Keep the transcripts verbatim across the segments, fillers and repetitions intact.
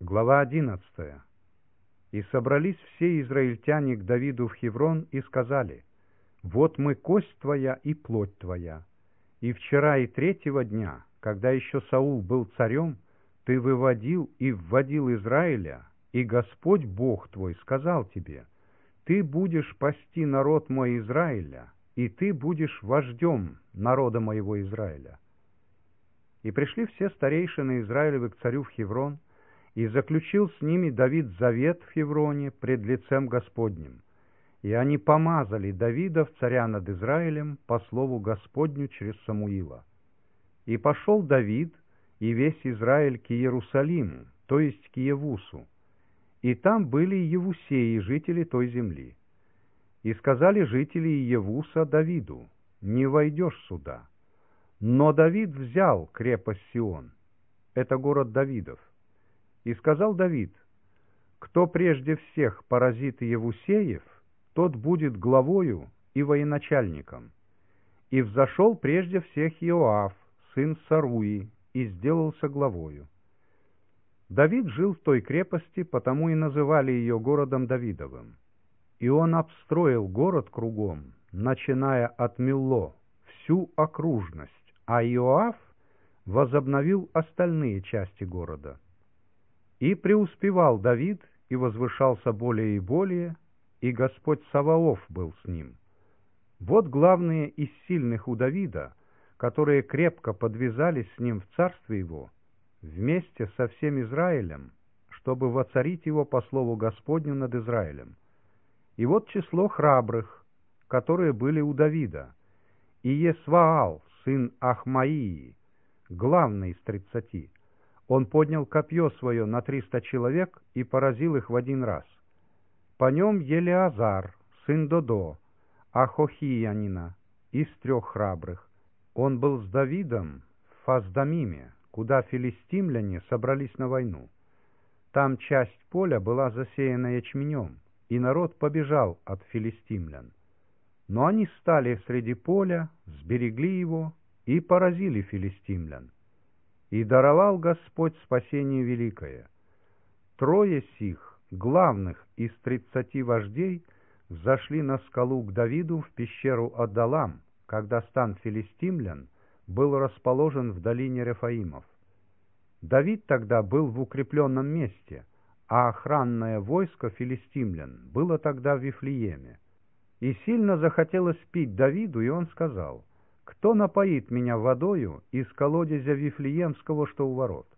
Глава одиннадцатая. «И собрались все израильтяне к Давиду в Хеврон и сказали: вот мы кость твоя и плоть твоя. И вчера и третьего дня, когда еще Саул был царем, ты выводил и вводил Израиля, и Господь Бог твой сказал тебе: ты будешь пасти народ мой Израиля, и ты будешь вождем народа моего Израиля». И пришли все старейшины Израилевы к царю в Хеврон, и заключил с ними Давид завет в Хевроне пред лицем Господним. И они помазали Давида в царя над Израилем по слову Господню через Самуила. И пошел Давид и весь Израиль к Иерусалиму, то есть к Иевусу. И там были Иевусеи, жители той земли. И сказали жители Иевуса Давиду: не войдешь сюда. Но Давид взял крепость Сион, это город Давидов. И сказал Давид: кто прежде всех поразит Иевусеев, тот будет главою и военачальником. И взошел прежде всех Иоав, сын Саруи, и сделался главою. Давид жил в той крепости, потому и называли ее городом Давидовым. И он обстроил город кругом, начиная от Милло, всю окружность, а Иоав возобновил остальные части города. И преуспевал Давид, и возвышался более и более, и Господь Саваоф был с ним. Вот главные из сильных у Давида, которые крепко подвязались с ним в царстве его, вместе со всем Израилем, чтобы воцарить его по слову Господню над Израилем. И вот число храбрых, которые были у Давида: и Есваал, сын Ахмаии, главный из тридцати. Он поднял копье свое на триста человек и поразил их в один раз. По нем Елеазар, сын Додо, Ахохиянина, из трех храбрых. Он был с Давидом в Фасдамиме, куда филистимляне собрались на войну. Там часть поля была засеяна ячменем, и народ побежал от филистимлян. Но они стали среди поля, сберегли его и поразили филистимлян. И даровал Господь спасение великое. Трое сих, главных из тридцати вождей, взошли на скалу к Давиду в пещеру Адалам, когда стан филистимлян был расположен в долине Рефаимов. Давид тогда был в укрепленном месте, а охранное войско филистимлян было тогда в Вифлееме. И сильно захотелось пить Давиду, и он сказал: кто напоит меня водою из колодезя Вифлеемского, что у ворот?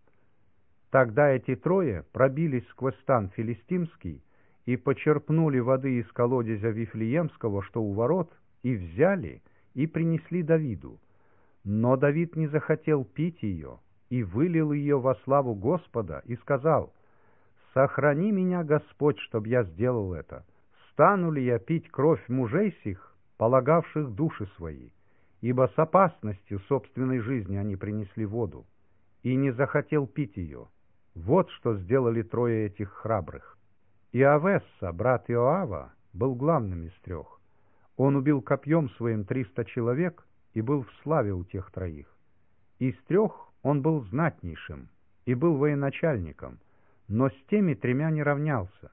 Тогда эти трое пробились сквозь стан филистимский и почерпнули воды из колодезя Вифлеемского, что у ворот, и взяли, и принесли Давиду. Но Давид не захотел пить ее, и вылил ее во славу Господа, и сказал: сохрани меня, Господь, чтоб я сделал это. Стану ли я пить кровь мужей сих, полагавших души свои? Ибо с опасностью собственной жизни они принесли воду, и не захотел пить ее. Вот что сделали трое этих храбрых. Иовесса, брат Иоава, был главным из трех. Он убил копьем своим триста человек и был в славе у тех троих. Из трех он был знатнейшим и был военачальником, но с теми тремя не равнялся.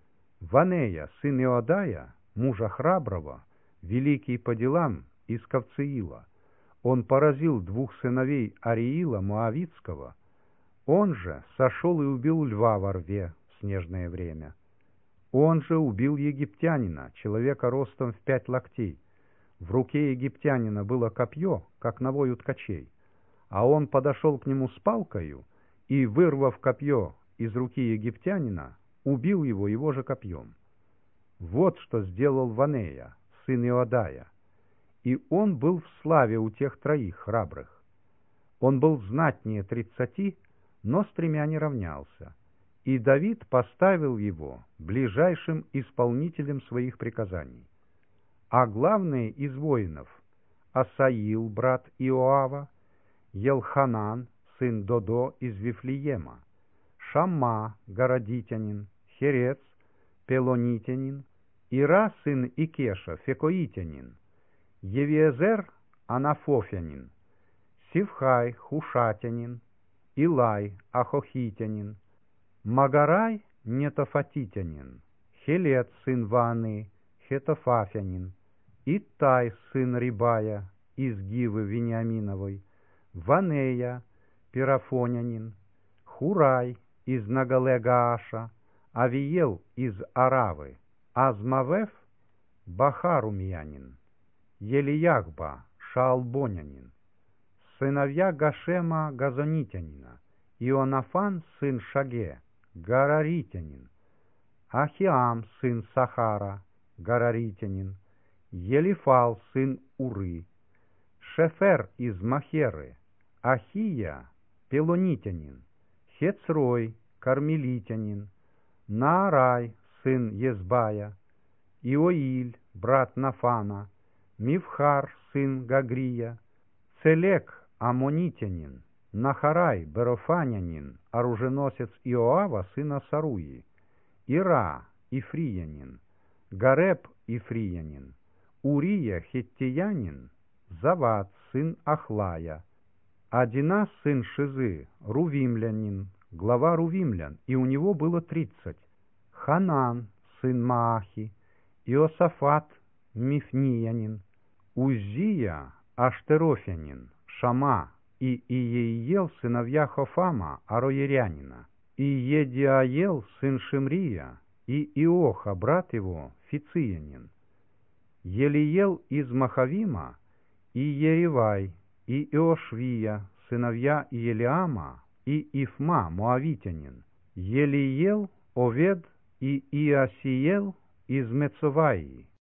Ванея, сын Иодая, мужа храброго, великий по делам, из Кавцеила. Он поразил двух сыновей Ариила Моавитского. Он же сошел и убил льва во рве в снежное время. Он же убил египтянина, человека ростом в пять локтей. В руке египтянина было копье, как навой у ткачей, а он подошел к нему с палкою и, вырвав копье из руки египтянина, убил его его же копьем. Вот что сделал Ванея, сын Иодая. И он был в славе у тех троих храбрых. Он был знатнее тридцати, но с тремя не равнялся. И Давид поставил его ближайшим исполнителем своих приказаний. А главные из воинов — Асаил, брат Иоава, Елханан, сын Додо из Вифлеема, Шамма, городитянин, Херец, пелонитянин, Ира, сын Икеша, фекоитянин, Евиезер, анафофянин, Сивхай, хушатянин, Илай, ахохитянин, Магарай нетофатитянин, Хелет сын Ваны, Хетофафянин, Иттай сын Рибая, из Гивы Вениаминовой, Ванея, Пирафонянин, Хурай из Нагалегааша, Авиел из Аравы, Азмавеф, Бахарумьянин, Елиягба, Шаалбонянин, сыновья Гашема Газонитянина, Ионафан сын Шаге, Гараритянин, Ахиам сын Сахара, Гараритянин, Елифал сын Уры, Шефер из Махеры, Ахия, Пелонитянин, Хецрой, Кармелитянин, Наарай, сын Езбая, Иоиль, брат Нафана, Мивхар, сын Гагрия, Целек, Амонитянин, Нахарай, Берофанянин, оруженосец Иоава, сына Саруи, Ира, Ифриянин, Гареб, Ифриянин, Урия, Хеттиянин, Завад, сын Ахлая, Адина, сын Шизы, Рувимлянин, глава Рувимлян, и у него было тридцать, Ханан, сын Маахи, Иосафат, Мифниянин, Узия, Аштерофянин, Шама и Иеиел, сыновья Хофама, Ароерянина, и Едиаел, сын Шимрия, и Иоха, брат его, Фициянин, Елиел из Махавима, и Еревай, и Иошвия, сыновья Елиама, и Ифма, Моавитянин, Елиел, Овед и Иосиел из Мецоваи,